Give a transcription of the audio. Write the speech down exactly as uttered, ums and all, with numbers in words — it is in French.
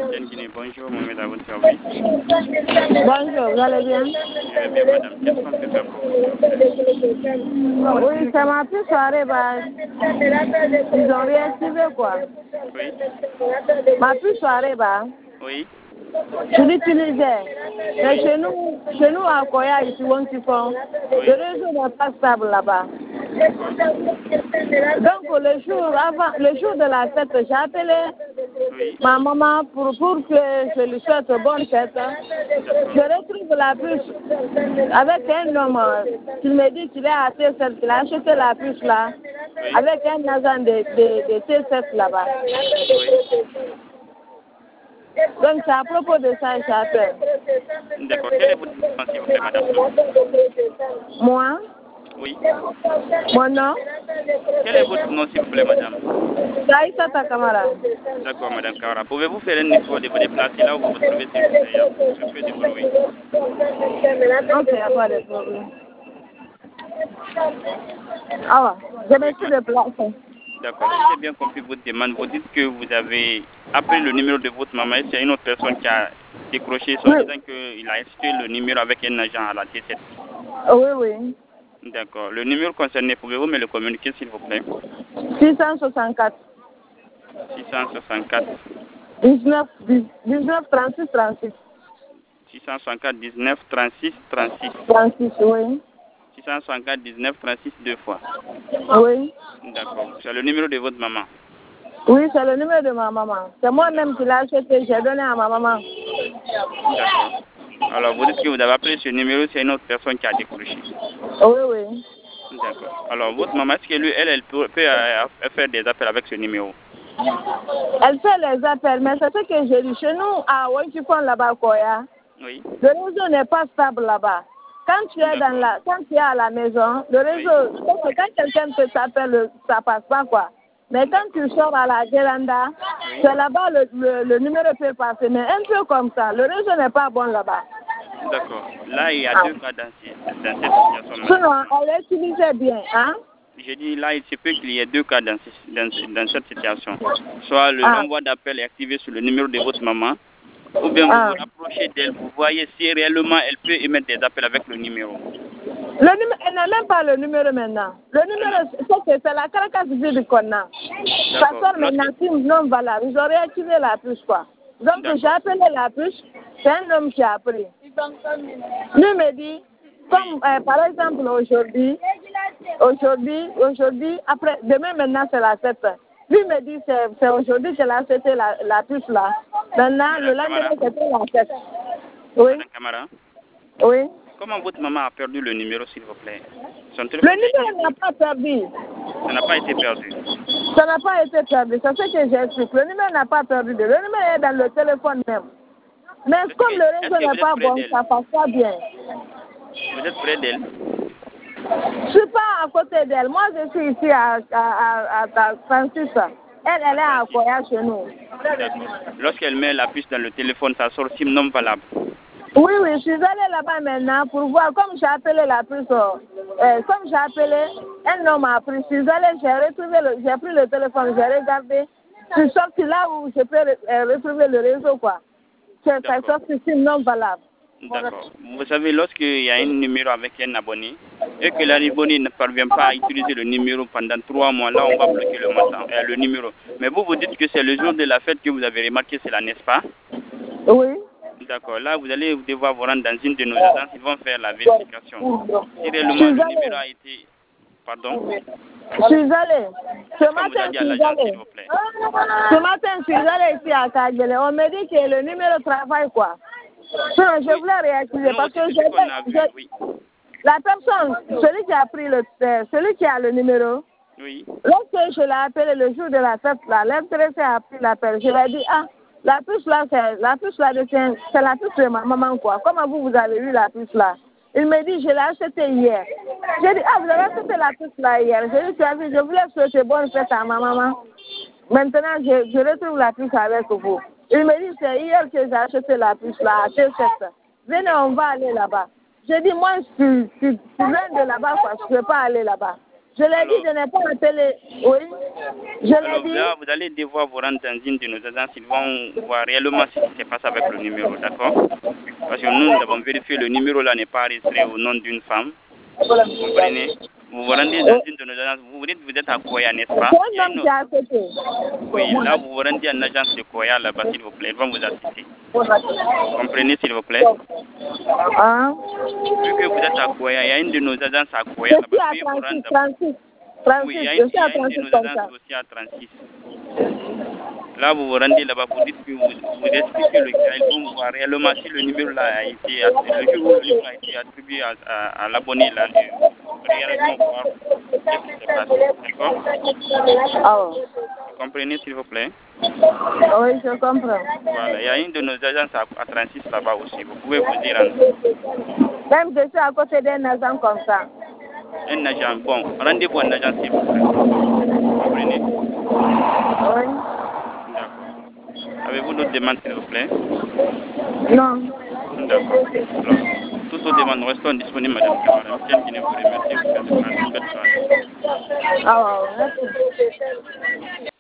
Capitaine Guinée, bonjour, Mohamed à votre service. Bonjour, vous allez bien? Je vais bien, madame. Qu'est-ce qu'on peut faire pour vous? Oui, ça m'a pris soirée, bah, ils ont réactivé quoi. Oui. Ma plus soirée, bah, Oui. je l'utilisais. Mais chez nous, chez nous à Koya, ici, on s'y font. Le réseau n'est pas stable là-bas. Donc, le jour, avant, le jour de la fête, j'ai appelé Oui. ma maman pour, pour que je lui souhaite bonne fête. Je retrouve la puce avec un homme qui me dit qu'il a acheté cette, qu'il a acheté la puce là, Oui. avec un agent de, de, de T sept là-bas. Oui. Donc, c'est à propos de ça que j'appelle. D'accord. Quel est votre nom, s'il vous plaît, madame? Moi? Oui. Mon nom? Quel est votre nom, s'il vous plaît, madame? Saïsa Takamara. D'accord, madame Kara. Pouvez-vous faire un effort de vous déplacer là où vous vous trouvez, s'il vous plaît? Il y a un peu de bruit. Ok, il n'y a pas de problème. Ah, je me suis déplacée. D'accord. Si j'ai bien compris votre demande, vous dites que vous avez appelé le numéro de votre maman et c'est une autre personne qui a décroché en disant qu'il a acheté le numéro avec un agent à la T sept. Oui, oui. D'accord. Le numéro concerné, pouvez-vous me le communiquer, s'il vous plaît? six cent soixante-quatre. six cent soixante-quatre. dix-neuf, dix-neuf, trente-six, trente-six. six cent soixante-quatre, dix-neuf, trente-six, trente-six. trente-six, oui. six cent soixante-quatre, dix-neuf, trente-six, deux fois. Oui. D'accord. C'est le numéro de votre maman? Oui, c'est le numéro de ma maman. C'est moi-même qui l'ai acheté, j'ai donné à ma maman. D'accord. Alors, vous dites que vous avez appelé ce numéro, c'est une autre personne qui a décroché. Oui, oui. D'accord. Alors, votre maman, est-ce que lui, elle, elle peut, peut euh, faire des appels avec ce numéro? Elle fait les appels, mais c'est ce que j'ai dit. Chez nous, à Wantifon, là-bas, Koya, Oui. le réseau n'est pas stable là-bas. Quand tu es dans la, quand tu es à la maison, le réseau, oui. Quand quelqu'un te t'appelle, ça passe pas, quoi. Mais quand tu sors à la véranda, oui. C'est là-bas le, le, le numéro peut passer. Mais un peu comme ça, le réseau n'est pas bon là-bas. D'accord. Là, il y a ah. deux cas dans, dans cette situation. Sinon, on l'utilisait bien, hein? J'ai dit, là, il se peut qu'il y ait deux cas dans, dans, dans cette situation. Soit l'envoi ah. d'appel est activé sur le numéro de votre maman, ou bien ah. vous vous rapprochez d'elle, vous voyez si réellement elle peut émettre des appels avec le numéro. Le numéro, elle n'a même pas le numéro maintenant. Le numéro, c'est la caractère du Kona. Ça sort maintenant, non valable. Ils auraient activé la puce, quoi. Donc, j'ai appelé la puce, c'est un homme qui a appelé. Lui me dit, comme euh, par exemple aujourd'hui, aujourd'hui, aujourd'hui, après, demain maintenant c'est la fête. Lui me dit, c'est aujourd'hui qu'elle a acheté la, la puce là. Maintenant, le lendemain c'était la fête. Oui. Madame Camara. Oui. Comment votre maman a perdu le numéro, s'il vous plaît? Le numéro n'a pas perdu. Ça n'a pas été perdu. Ça n'a pas été perdu. C'est ce que j'explique. Le numéro n'a pas perdu. Le numéro est dans le téléphone même. Mais comme le réseau n'est pas bon, ça passe pas bien. Vous êtes près d'elle? Je ne suis pas à côté d'elle. Moi, je suis ici à, à, à, à Francis. Elle, elle est à Koya chez nous. Lorsqu'elle met la puce dans le téléphone, ça sort SIM non valable. Oui, oui, je suis allée là-bas maintenant pour voir. Comme j'ai appelé la puce, euh, comme j'ai appelé, un homme a pris. Je suis allée, j'ai retrouvé, j'ai pris le téléphone, j'ai regardé. Je suis sortie là où je peux euh, retrouver le réseau, quoi. Ça sort SIM non valable. D'accord. Vous savez, lorsqu'il y a un numéro avec un abonné et que l'abonné ne parvient pas à utiliser le numéro pendant trois mois, là, on va bloquer le montant, euh, le numéro. Mais vous, vous dites que c'est le jour de la fête que vous avez remarqué cela, n'est-ce pas? Oui. D'accord. Là, vous allez devoir vous rendre dans une de nos agences, ils vont faire la vérification. Si réellement le numéro a été... Pardon? Je suis allée. Ce matin, je suis allée. Ce matin, je suis allée ici à Kagele. On me dit que le numéro travaille, quoi. Sinon, je oui. voulais réactiver non, parce que je, je, oui. la personne, celui qui a pris le, euh, celui qui a le numéro, oui. Lorsque je l'ai appelé le jour de la fête, là, l'intéressé a pris l'appel. Je lui ai dit, ah, la puce là, c'est la puce là, c'est la puce de ma maman, quoi. Comment vous, vous avez eu la puce là? Il me dit, je l'ai achetée hier. J'ai dit, ah, vous avez acheté la puce là hier. J'ai dit, tu as vu, je voulais souhaiter bonne fête à ma maman. Maintenant, je, je retrouve la puce avec vous. Il me dit, c'est hier que j'ai acheté la puce là, à T sept. Venez, on va aller là-bas. J'ai dit, moi, je suis loin de là-bas, quoi. Je ne peux pas aller là-bas. Je l'ai dit, je n'ai pas appelé. Oui. Je l'ai dit. Là, vous allez devoir vous rendre dans une de nos agences. Ils vont voir réellement ce qui se passe avec le numéro, d'accord? Parce que nous, nous avons vérifié, le numéro là n'est pas enregistré au nom d'une femme. Vous comprenez? Vous vous rendez dans une de nos agences. Vous dites que vous êtes à Koya, n'est-ce pas? C'est un homme qui est à côté. Oui, là, vous vous rendez en agence de Koya, là-bas, s'il vous plaît. Ils vont vous assister. Comprenez, s'il vous plaît? Hein? Vu que vous êtes à Koya, il y a une de nos agences à Koya. Je suis à trente-six, trente-six. Oui, il y a je une, suis à il y a une de trente-six nos comme agences ça. aussi à trente-six. Là, vous vous rendez là-bas, vous dites que vous, vous expliquez le cas. Ils vont voir réellement si le numéro là a été, le jour où le numéro a été attribué à, à, à l'abonné là, réellement voir ce qui se passe. D'accord? Oh. Vous comprenez, s'il vous plaît? Oui, je comprends. Voilà, il y a une de nos agences à, à trente-six là-bas aussi. Vous pouvez vous y rendre. Même je suis à côté d'un agent comme ça. Un agent, bon, rendez-vous un agent, s'il vous plaît. Vous comprenez? Oui. D'accord. Avez-vous d'autres demandes, s'il vous plaît? Non. D'accord. Alors, toutes aux demandes restons disponibles, madame Kamara. Je tiens à vous remercier. Vous faites une belle soirée. Ah, ouais, merci.